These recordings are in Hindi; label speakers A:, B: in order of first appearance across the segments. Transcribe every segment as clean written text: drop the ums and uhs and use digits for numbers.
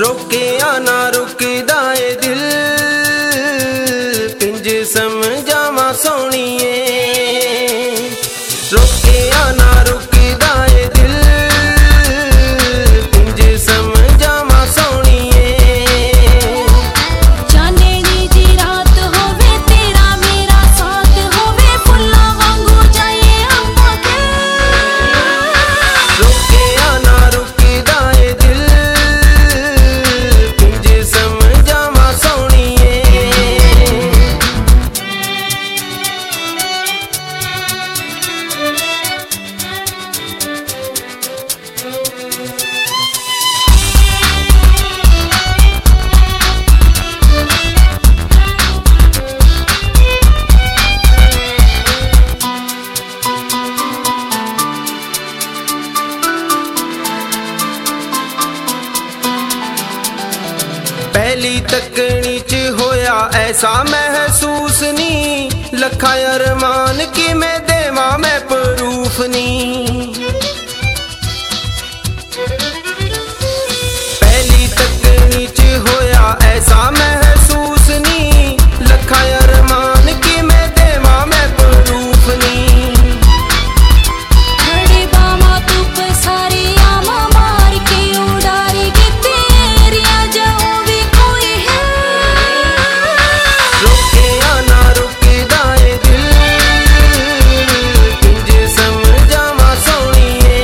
A: रोकिया ना रुकदा ए दिल किंज समझावा सोहणीए रोकिया ना रुकदा ए दिल किंज समझावा सोहणीए
B: चांदनी दी रात होवे तेरा मेरा साथ होवे फुल्लां वांगू जाए अम्मा के
A: रोकिया ना रुकदा ए दिल किंज समझावा सोहणीए पहली तकनी च होया ऐसा महसूस नी लखा अरमान कि मैं देवा मैं प्रूफ नी पहली तकनी च होया ऐसा महसूस नी लखा अरमान कि मैं देवा मैं प्रूफ नी
B: बड़े बामा धुप सारी आमा मार के उड़ारी के तेरिया जाओ भी कोई है
A: रोकिया ना रुकदा ए दिल किंज समझावा सोहणीए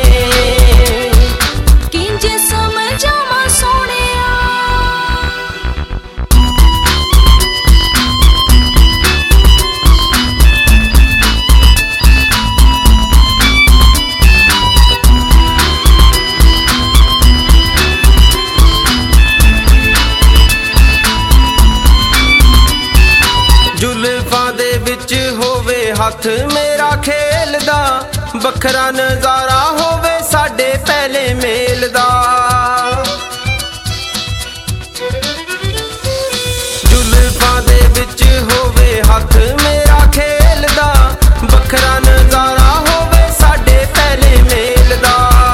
B: किंज समझावा सोहणिया
A: जुल्फां दे विच होवे हथ मेरा खेलदा बखरा नजारा होवे साडे पहले मेल दा जुल्फां दे विच होवे हथ मेरा खेलदा बखरा नजारा होवे साडे पहले मेल दा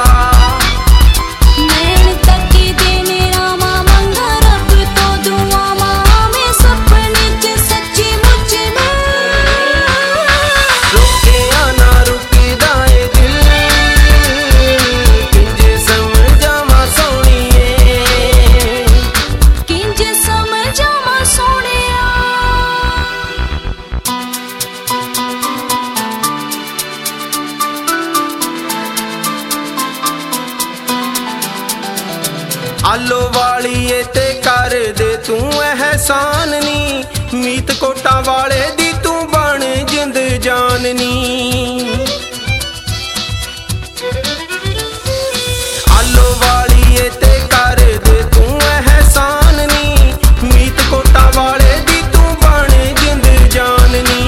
B: नैन तकी देने रामा मंगा रब तो दुआवा में सपने च सच्ची मुझ में
A: रोकिया ना रुकदा ए दिल किंज समझावा सोहणीए
B: किंज समझावा सोहणिया
A: आलो वालीए ते कर दे तू एहसान नी मीत कोटा वाले दी तू बन जिंद जाननी आलो वालीए ते कर दे तू एहसान नी मीत कोटा वाले दी तू बन जिंद जाननी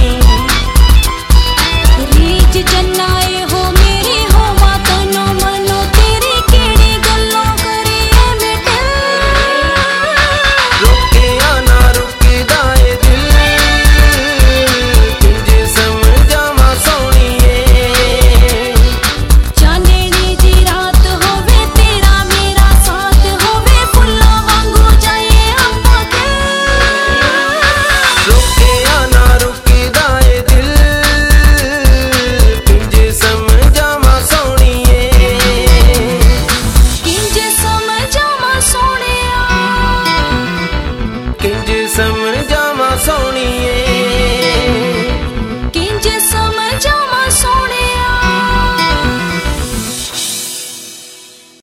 B: रीच जन्नाए हो मेरे हो मातनो मनो तेरी केड़ी गल्लों करे बेटे
A: रोकिया ना रुकदा ए दिल किंज समझावा सोहणीए
B: चांदनी दी रात होवे तेरा मेरा साथ होवे फुल्लां वांगू जाए अम्मा के
A: रोकिया ना रुकदा ए दिल किंज समझावा सोहणीए
B: किंज समझावा सोहणिया
A: किंज समझावा सोहणीए